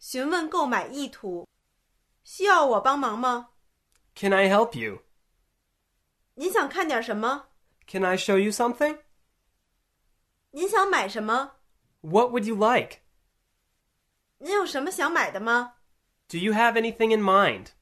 询问购买意图。需要我帮忙吗？ Can I help you? 您想看点什么？ Can I show you something? 您想买什么？ What would you like? 您有什么想买的吗？ Do you have anything in mind?